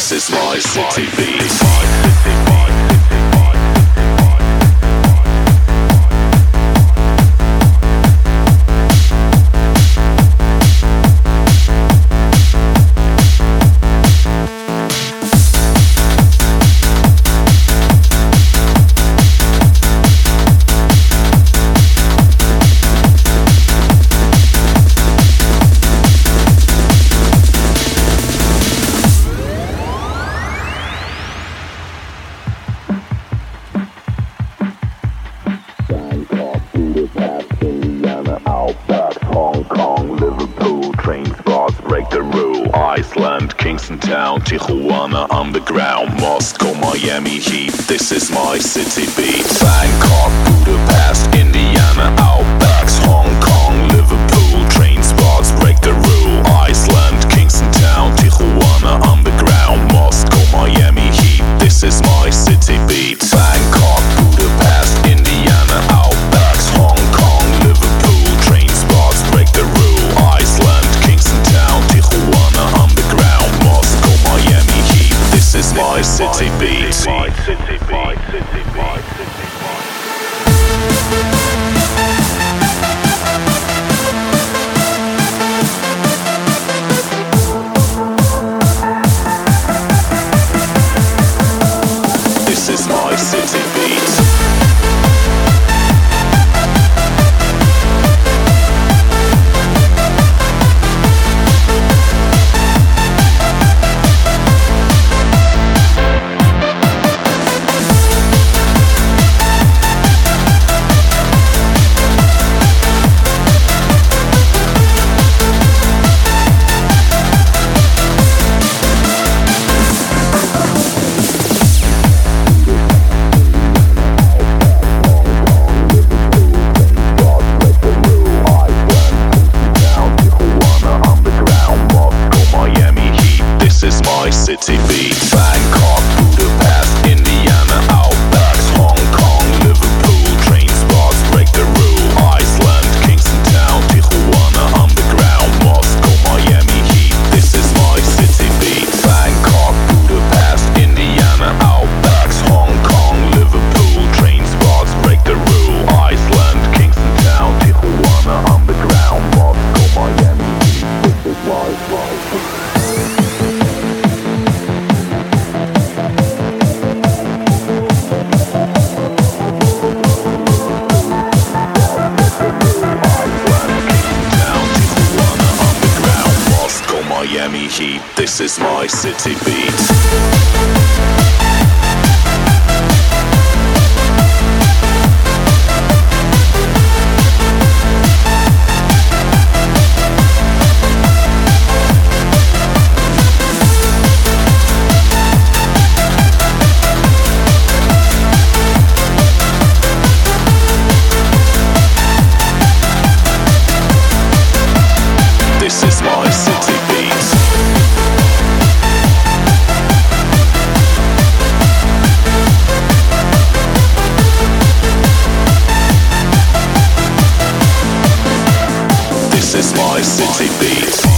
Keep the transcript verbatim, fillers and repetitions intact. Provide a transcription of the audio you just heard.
This is my city beat. Iceland, Kingston Town, Tijuana Underground, Moscow, Miami Heat. This is my city beat. Bangkok, Budapest, Indiana Outbacks, Hong Kong, Liverpool, train spots break the rule. Iceland, Kingston Town, Tijuana Underground, Moscow, Miami Heat. This is my city beat. Bangkok, Budapest, Indiana Outbacks, Hong Kong, Liverpool, train spots break the rule. Iceland, Kingston Town, Tijuana Underground, Moscow, Miami Heat. This is my city beat. My city beat. My city beat. My city beat. This is my city beat. City beat. Bangkok, Budapest, Indiana Outbacks, Hong Kong, Liverpool, train spots break the rule. Iceland, Kingston Town, Tijuana Underground, Moscow, Miami Heat. This is my city beat. Bangkok, Budapest, Indiana Outbacks, Hong Kong, Liverpool, train spots break the rule. Iceland, Kingston Town, Tijuana Underground, Moscow, Miami Heat. This is my city. Miami Heat, this is my city beat. This is my city beat. This is my city beat.